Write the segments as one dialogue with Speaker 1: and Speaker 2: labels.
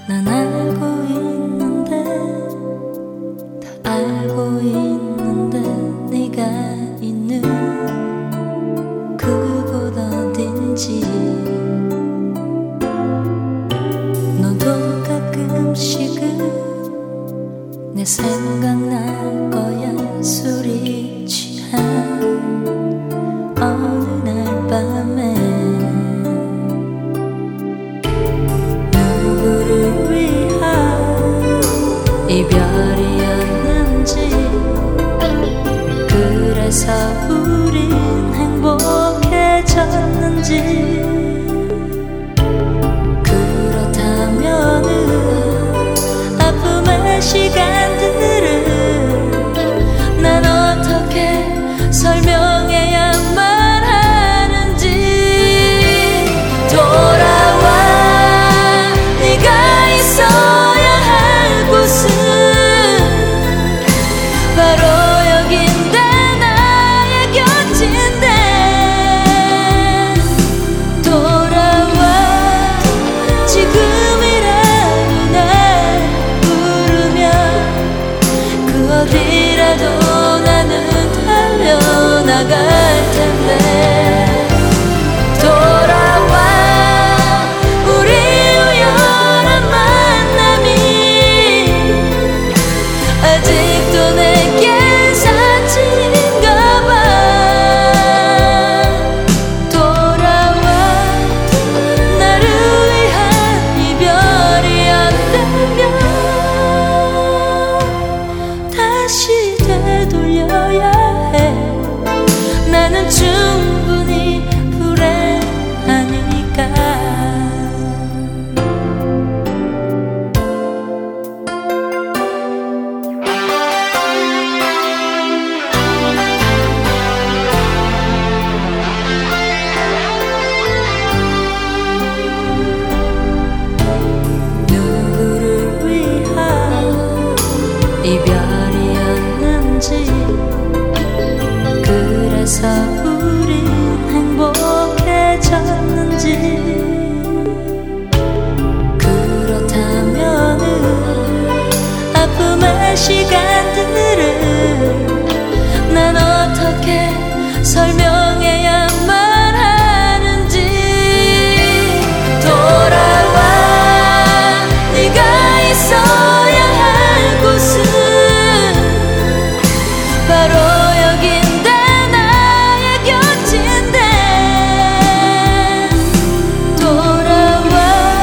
Speaker 1: 난 알고 있는데 다 알고 있는데 네가 있는 그곳 어딘지 너도 가끔씩은 내 생각날 거야. 술이 취한 어느 날 밤에 누구를 위한 이별이었는지 그래서 우린 행복해졌는지 그렇다면은 아픔의 시간들을 난 어떻게 설명해야만 하는지 돌아와 네가 있어야 할 곳은 바로 여긴데 나의 곁인데 돌아와 지금이라도 날 부르면 그 어디라도 나는 달려나갈 텐데 돌아와 우리 우연한 만남이 아직도 내겐 사치인가 봐. 돌아와 나를 위한 이별이었다면 다시 되돌려야 해. 나는 충분히 불행하니까. 누구를 위한 이별이었는지 그래서 우린 행복해졌는지 그렇다면은 아픔의 시간들을 난 어떻게 설명해야만 하는지 돌아와 네가 있어야 할 곳은 바로 여긴데 나의 곁인데 돌아와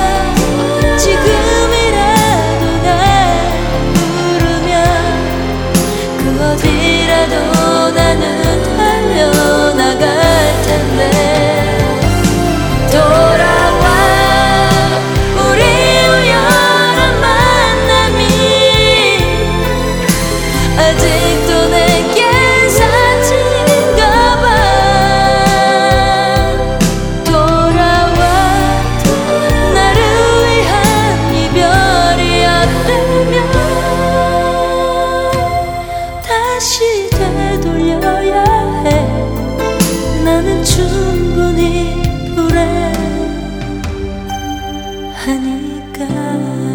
Speaker 1: 지금이라도 날 부르면 그 어디라도 나는 달려나갈 텐데 돌아와 우리 우연한 만남이 아직도 내겐 사치인가 봐. 돌아와 나를 위한 이별이었다면 다시 되돌려야 해. 나는 충분히 불행하니까.